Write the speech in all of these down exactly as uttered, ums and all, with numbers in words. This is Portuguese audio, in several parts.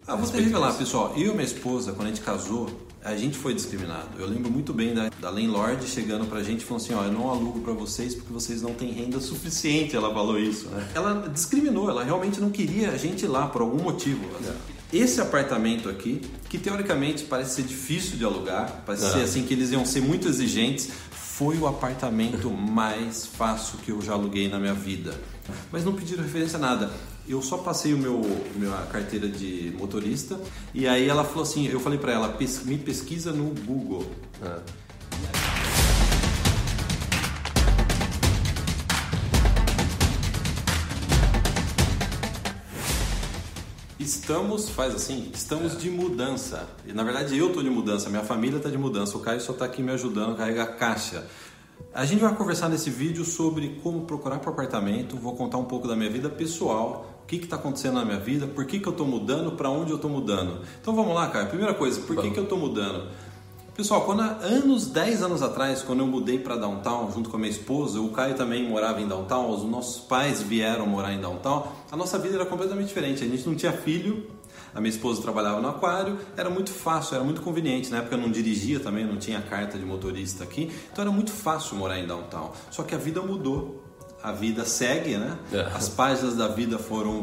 Ah, vou te revelar, pessoal. Eu e minha esposa, quando a gente casou, a gente foi discriminado. Eu lembro muito bem da, da landlord chegando pra gente e falando assim, ó, eu não alugo pra vocês porque vocês não têm renda suficiente. Ela falou isso, né? Ela discriminou, ela realmente não queria a gente ir lá por algum motivo. Assim. Esse apartamento aqui, que teoricamente parece ser difícil de alugar, parece é. ser assim que eles iam ser muito exigentes, foi o apartamento mais fácil que eu já aluguei na minha vida. Mas não pediram referência a nada. Eu só passei o meu minha carteira de motorista e aí ela falou assim, eu falei pra ela, Pes, me pesquisa no Google. É. Estamos, faz assim, estamos é. de mudança. E na verdade eu tô de mudança, minha família tá de mudança. O Caio só tá aqui me ajudando a carregar a caixa. A gente vai conversar nesse vídeo sobre como procurar para apartamento. Vou contar um pouco da minha vida pessoal, o que está acontecendo na minha vida, por que, que eu estou mudando, para onde eu estou mudando. Então vamos lá, Caio. Primeira coisa, por que, que eu estou mudando? Pessoal, quando há anos, dez anos atrás, quando eu mudei para Downtown junto com a minha esposa, o Caio também morava em Downtown, os nossos pais vieram morar em Downtown, a nossa vida era completamente diferente. A gente não tinha filho, a minha esposa trabalhava no aquário, era muito fácil, era muito conveniente. Na época eu não dirigia também, não tinha carta de motorista aqui, então era muito fácil morar em Downtown. Só que a vida mudou, a vida segue, né? É. As páginas da vida foram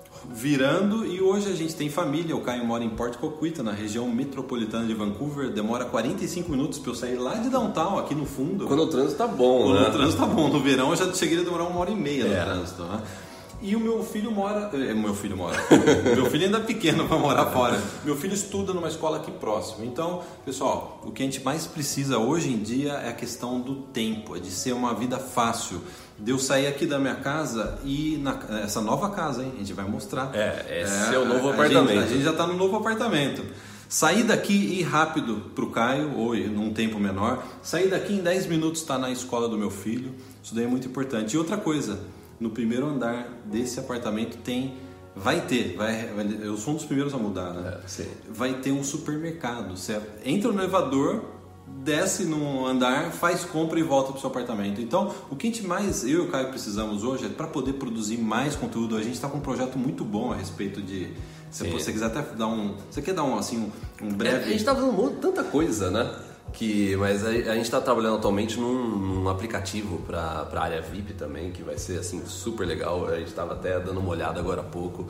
virando e hoje a gente tem família. O Caio mora em Port Coquitlam, na região metropolitana de Vancouver. Demora quarenta e cinco minutos para eu sair lá de Downtown, aqui no fundo. Quando o trânsito tá bom, Quando né? o trânsito tá bom. No verão eu já cheguei a demorar uma hora e meia no é. trânsito, né? E o meu filho mora... É, meu filho mora... meu filho ainda é pequeno para morar fora. Meu filho estuda numa escola aqui próximo. Então, pessoal, o que a gente mais precisa hoje em dia é a questão do tempo. É de ser uma vida fácil. De eu sair aqui da minha casa e... Na, essa nova casa, hein? A gente vai mostrar. É, esse é, é o novo a, apartamento. A gente, a gente já está no novo apartamento. Sair daqui e ir rápido para o Caio, ou num tempo menor. Sair daqui em dez minutos está na escola do meu filho. Isso daí é muito importante. E outra coisa... No primeiro andar desse apartamento tem, vai ter, vai, eu sou um dos primeiros a mudar, né? É, sim. Vai ter um supermercado. Você entra no elevador, desce no andar, faz compra e volta para o seu apartamento. Então, o que a gente mais, eu e o Caio precisamos hoje é para poder produzir mais conteúdo. A gente está com um projeto muito bom a respeito de, se você quiser até dar um, você quer dar um assim um, um breve. É, a gente está fazendo tanta coisa, né? Que, mas a, a gente está trabalhando atualmente num, num aplicativo para a área V I P também, que vai ser assim super legal. A gente estava até dando uma olhada agora há pouco.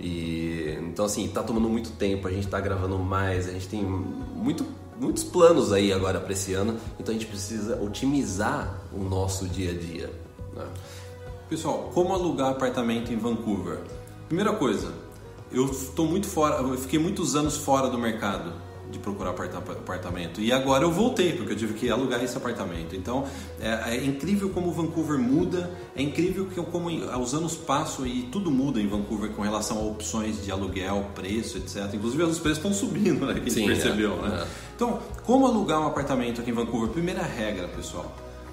E, então assim, está tomando muito tempo, a gente está gravando mais, a gente tem muito, muitos planos aí agora para esse ano. Então a gente precisa otimizar o nosso dia a dia, né? Pessoal, como alugar apartamento em Vancouver? Primeira coisa, eu estou muito fora, eu fiquei muitos anos fora do mercado de procurar apartamento e agora eu voltei porque eu tive que alugar esse apartamento. Então é, é incrível como Vancouver muda, é incrível que como os anos passam e tudo muda em Vancouver com relação a opções de aluguel, preço, etcétera. Inclusive os preços estão subindo, né? Que a gente percebeu, é, né? É. Então, como alugar um apartamento aqui em Vancouver? Primeira regra, pessoal,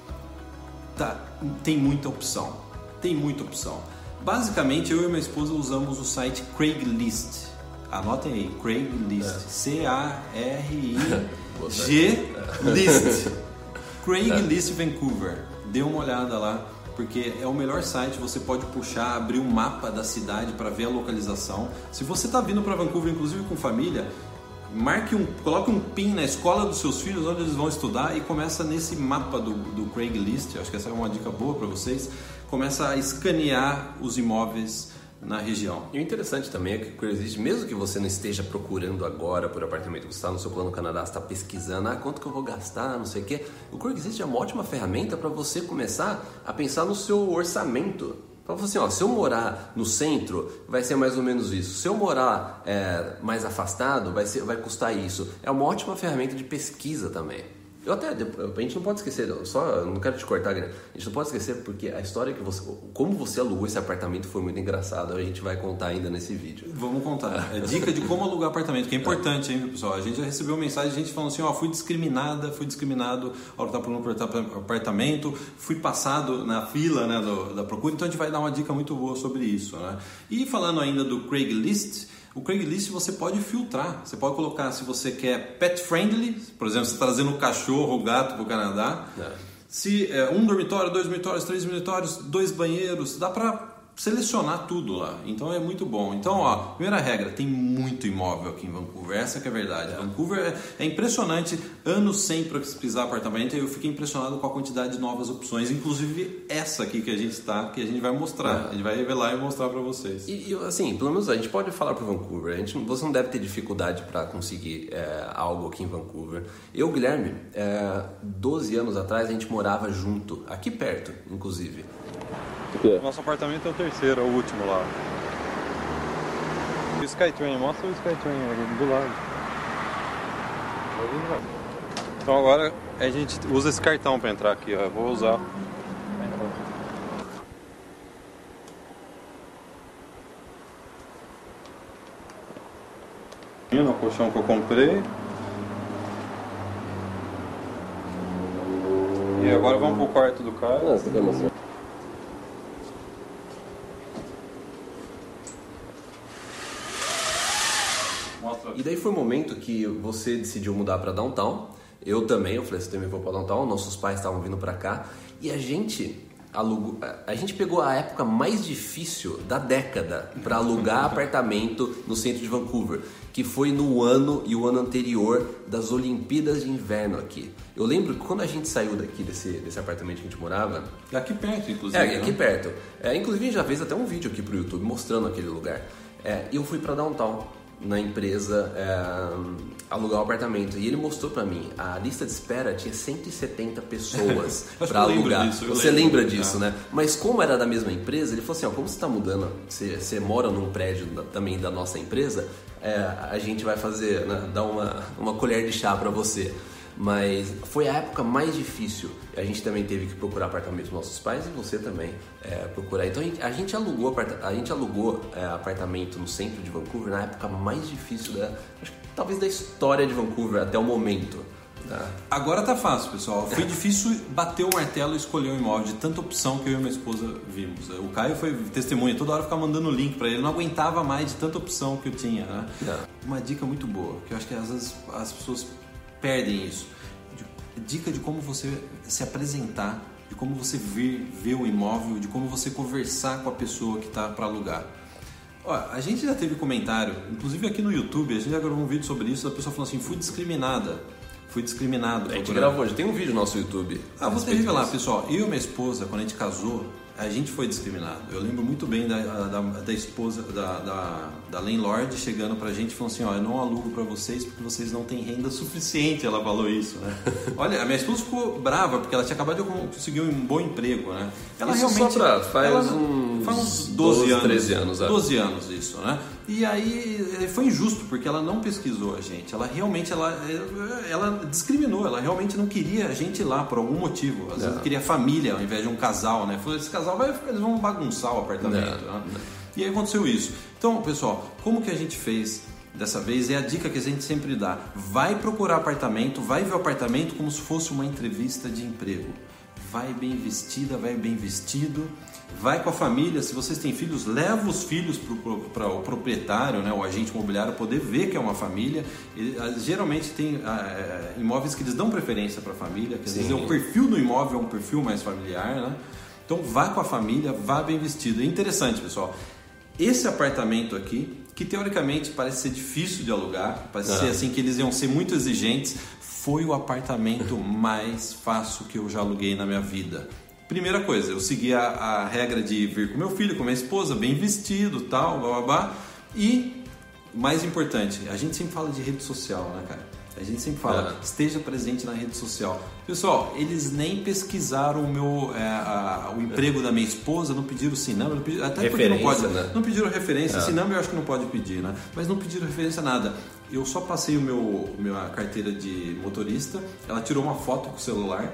tá, tem muita opção, tem muita opção. Basicamente eu e minha esposa usamos o site Craigslist. Anotem aí, Craigslist, é. C A R I G List, Craigslist Vancouver. Dê uma olhada lá, porque é o melhor site. Você pode puxar, abrir um mapa da cidade para ver a localização. Se você está vindo para Vancouver, inclusive com família, marque um, coloque um pin na escola dos seus filhos, onde eles vão estudar, e começa nesse mapa do, do Craigslist. Acho que essa é uma dica boa para vocês. Começa a escanear os imóveis na região. E o interessante também é que o Craigslist, mesmo que você não esteja procurando agora por apartamento, você está no seu plano Canadá, você está pesquisando, ah, quanto que eu vou gastar, não sei o quê, o Craigslist é uma ótima ferramenta para você começar a pensar no seu orçamento. Para você, ó, se eu morar no centro, vai ser mais ou menos isso. Se eu morar é, mais afastado, vai, ser, vai custar isso. É uma ótima ferramenta de pesquisa também. Eu até, a gente não pode esquecer, só não quero te cortar, Guilherme. A gente não pode esquecer porque a história que você, como você alugou esse apartamento foi muito engraçado. A gente vai contar ainda nesse vídeo. Vamos contar. É dica de como alugar apartamento, que é importante, hein, pessoal. A gente já recebeu mensagem, a gente falando assim, ó, fui discriminada, fui discriminado ao estar procurando por apartamento, fui passado na fila, né, do, da procura. Então a gente vai dar uma dica muito boa sobre isso, né? E falando ainda do Craigslist, o Craigslist você pode filtrar, você pode colocar se você quer pet friendly, por exemplo, você está trazendo um cachorro ou gato para o Canadá, é. se é um dormitório, dois dormitórios, três dormitórios, dois banheiros, dá para selecionar tudo lá. Então é muito bom. Então, ó, primeira regra, tem muito imóvel aqui em Vancouver. Essa que é a verdade. É. Vancouver é, é impressionante. Anos sem pesquisar apartamento, eu fiquei impressionado com a quantidade de novas opções. Inclusive essa aqui que a gente está, que a gente vai mostrar. É. A gente vai revelar e mostrar para vocês. E, e assim, pelo menos a gente pode falar para Vancouver. A gente, você não deve ter dificuldade para conseguir é, algo aqui em Vancouver. Eu, Guilherme, é, doze anos atrás a gente morava junto, aqui perto, inclusive. O nosso apartamento é o terceiro, é o último lá. E o Skytrain, mostra o Skytrain ali do lado. Então agora a gente usa esse cartão para entrar aqui, ó. Eu vou usar. No colchão que eu comprei. E agora vamos pro quarto do cara. Ah, você quer mostrar? E daí foi o momento que você decidiu mudar para Downtown. Eu também, eu falei, você também vou para Downtown. Nossos pais estavam vindo para cá. E a gente alugou, a gente pegou a época mais difícil da década para alugar apartamento no centro de Vancouver, que foi no ano e o ano anterior das Olimpíadas de Inverno aqui. Eu lembro que quando a gente saiu daqui desse, desse apartamento que a gente morava... É aqui perto, inclusive. É, aqui perto. É, inclusive, a gente já fez até um vídeo aqui pro YouTube mostrando aquele lugar. É, e eu fui para Downtown, na empresa, é, alugar o apartamento. E ele mostrou pra mim, a lista de espera tinha cento e setenta pessoas para alugar. Disso, você lembro. lembra disso, é. né? Mas como era da mesma empresa, ele falou assim, ó, como você está mudando, você, você mora num prédio da, também da nossa empresa, é, a gente vai fazer, né, dar uma, uma colher de chá para você. Mas foi a época mais difícil. A gente também teve que procurar apartamento dos nossos pais e você também é, procurar. Então a gente, a gente alugou, a gente alugou é, apartamento no centro de Vancouver na época mais difícil da, acho que, talvez da história de Vancouver até o momento. Tá? Agora tá fácil, pessoal. Foi difícil bater o martelo e escolher um imóvel de tanta opção que eu e minha esposa vimos. O Caio foi testemunha, toda hora ficava mandando link para ele. Ele não aguentava mais de tanta opção que eu tinha. Né? Uma dica muito boa, que eu acho que às vezes as pessoas perdem isso. Dica de como você se apresentar, de como você ver, ver o imóvel, de como você conversar com a pessoa que está para alugar. Ó, a gente já teve comentário, inclusive aqui no YouTube, a gente já gravou um vídeo sobre isso, da pessoa falando assim, fui discriminada, fui discriminado. A gente gravou, já tem um vídeo no nosso YouTube. Ah, vou te revelar, pessoal, eu e minha esposa, quando a gente casou, a gente foi discriminado. Eu lembro muito bem da, da, da esposa, da, da, da landlord chegando pra gente e falando assim, ó, eu não alugo pra vocês porque vocês não têm renda suficiente. Ela falou isso, né? Olha, a minha esposa ficou brava porque ela tinha acabado de conseguir um bom emprego, né? Ela isso realmente... Só pra, faz, ela, uns, faz uns doze, doze anos. treze anos. É. doze anos isso, né? E aí foi injusto porque ela não pesquisou a gente. Ela realmente, ela, ela discriminou. Ela realmente não queria a gente lá por algum motivo. Às vezes queria família ao invés de um casal, né? Falou, esse casal vai, eles vão bagunçar o apartamento. Não, né? não. E aí aconteceu isso. Então, pessoal, como que a gente fez dessa vez? É a dica que a gente sempre dá. Vai procurar apartamento, vai ver o apartamento como se fosse uma entrevista de emprego. Vai bem vestida, vai bem vestido, vai com a família. Se vocês têm filhos, leva os filhos para o proprietário, né, o agente imobiliário, poder ver que é uma família. Ele, geralmente tem ah, imóveis que eles dão preferência para a família, que às vezes é o perfil do imóvel é um perfil mais familiar, né? Então vá com a família, vá bem vestido. É interessante, pessoal. Esse apartamento aqui, que teoricamente parece ser difícil de alugar, parece ah. ser assim que eles iam ser muito exigentes, foi o apartamento mais fácil que eu já aluguei na minha vida. Primeira coisa, eu segui a, a regra de vir com meu filho, com minha esposa, bem vestido, tal, blá, blá, blá. E, mais importante, a gente sempre fala de rede social, né, cara? A gente sempre fala, é. esteja presente na rede social. Pessoal, eles nem pesquisaram o, meu, é, a, o emprego da minha esposa, não pediram Sinam, não pediram, até porque não pode, né? Não pediram referência, é. Sinam eu acho que não pode pedir, né? Mas não pediram referência nada. Eu só passei o meu minha carteira de motorista, ela tirou uma foto com o celular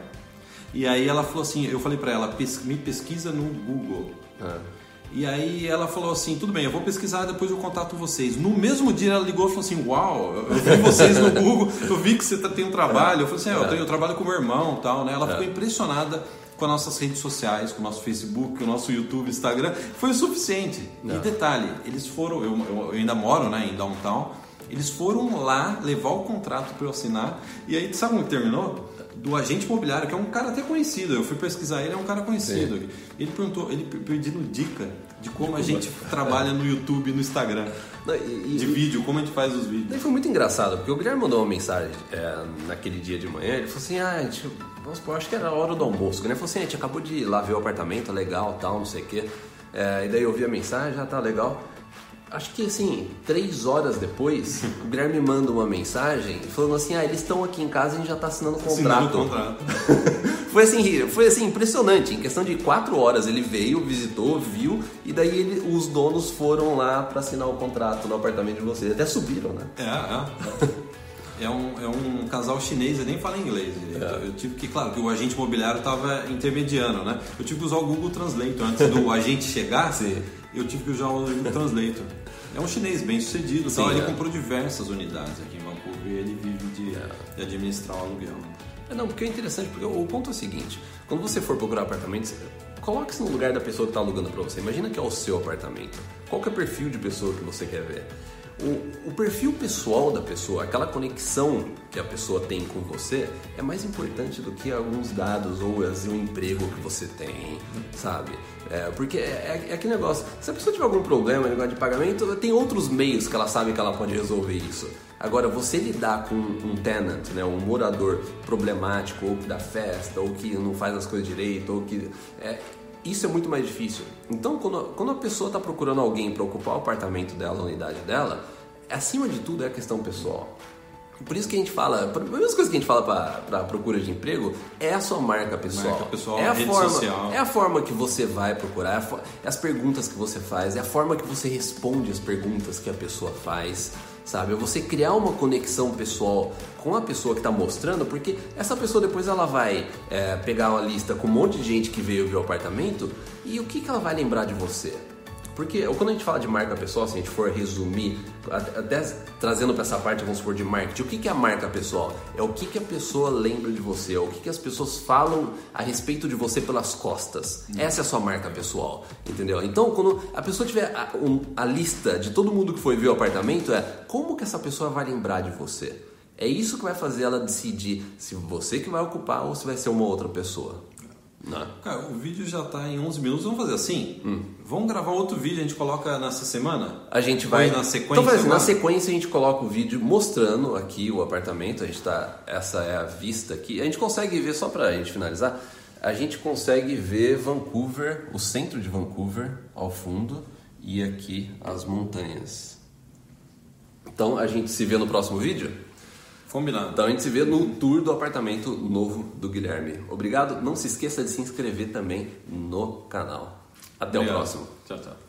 e aí ela falou assim, eu falei pra ela, me pesquisa no Google. É. E aí ela falou assim, tudo bem, eu vou pesquisar, depois eu contato vocês. No mesmo dia ela ligou e falou assim, uau, eu vi vocês no Google, eu vi que você tem um trabalho. Eu falei assim, é, eu, tenho, eu trabalho com meu irmão e tal, né? Ela ficou impressionada com as nossas redes sociais, com o nosso Facebook, com o nosso YouTube, Instagram. Foi o suficiente. Não. E detalhe, eles foram, eu, eu ainda moro, né, em Downtown, eles foram lá levar o contrato para eu assinar. E aí, sabe como terminou? do agente imobiliário, que é um cara até conhecido. Eu fui pesquisar ele, é um cara conhecido. Sim. Ele perguntou, ele pedindo dica de como a gente trabalha no YouTube e no Instagram. Não, e, de e, vídeo, como a gente faz os vídeos. Daí foi muito engraçado, porque o Guilherme mandou uma mensagem é, naquele dia de manhã. Ele falou assim: ah, a gente, vamos supor, acho que era a hora do almoço. Né? Ele falou assim: a gente acabou de ir lá ver o apartamento, legal, tal, não sei o quê. É, e daí eu vi a mensagem, já tá legal. Acho que assim, três horas depois, o Guilherme manda uma mensagem falando assim: ah, eles estão aqui em casa e a gente já tá assinando o contrato. Assinando o contrato. Foi assim, foi assim, impressionante. Em questão de quatro horas ele veio, visitou, viu, e daí ele, os donos foram lá para assinar o contrato no apartamento de vocês. Até subiram, né? É, é. É um, é um casal chinês, eu nem falo inglês. É. Eu tive que, claro, que o agente imobiliário estava intermediando, né? Eu tive que usar o Google Translator antes do agente chegar. Sim. Eu tive que usar o Google Translator. É um chinês bem sucedido. Sim, tal. Ele é. comprou diversas unidades aqui em Vancouver e ele vive de, é. de administrar o aluguel. É, não, porque é interessante, porque o ponto é o seguinte: quando você for procurar apartamentos, coloque-se no lugar da pessoa que está alugando para você. Imagina que é o seu apartamento. Qual que é o perfil de pessoa que você quer ver? O, o perfil pessoal da pessoa, aquela conexão que a pessoa tem com você, é mais importante do que alguns dados ou o emprego que você tem, sabe? É, porque é, é aquele negócio, se a pessoa tiver algum problema, negócio de pagamento, tem outros meios que ela sabe que ela pode resolver isso. Agora, você lidar com um tenant, né, um morador problemático, ou que dá festa, ou que não faz as coisas direito, ou que... É, isso é muito mais difícil. Então, quando, quando a pessoa está procurando alguém para ocupar o apartamento dela, a unidade dela, acima de tudo é a questão pessoal. Por isso que a gente fala, a mesma coisa que a gente fala para a procura de emprego é a sua marca pessoal. Marca pessoal, é a rede forma, social. É a forma que você vai procurar, é, é as perguntas que você faz, é a forma que você responde as perguntas que a pessoa faz. Sabe, é você criar uma conexão pessoal com a pessoa que está mostrando, porque essa pessoa depois ela vai é, pegar uma lista com um monte de gente que veio ver o apartamento e o que, que ela vai lembrar de você? Porque quando a gente fala de marca pessoal, se a gente for resumir, até trazendo para essa parte, vamos supor, de marketing, o que, que é a marca pessoal? É o que, que a pessoa lembra de você, é o que, que as pessoas falam a respeito de você pelas costas. Hum. Essa é a sua marca pessoal, entendeu? Então, quando a pessoa tiver a, um, a lista de todo mundo que foi ver o apartamento, é como que essa pessoa vai lembrar de você? É isso que vai fazer ela decidir se você que vai ocupar ou se vai ser uma outra pessoa. Não. Cara, o vídeo já está em onze minutos. Vamos fazer assim? Hum. Vamos gravar outro vídeo, a gente coloca nessa semana? A gente vai... na sequência? Então, assim, na sequência a gente coloca o vídeo mostrando aqui o apartamento. A gente tá... Essa é a vista aqui. A gente consegue ver, só para a gente finalizar, a gente consegue ver Vancouver, o centro de Vancouver ao fundo e aqui as montanhas. Então a gente se vê no próximo vídeo? Combinado. Então a gente se vê no tour do apartamento novo do Guilherme. Obrigado. Não se esqueça de se inscrever também no canal. Até Obrigado. O próximo. Tchau, tchau.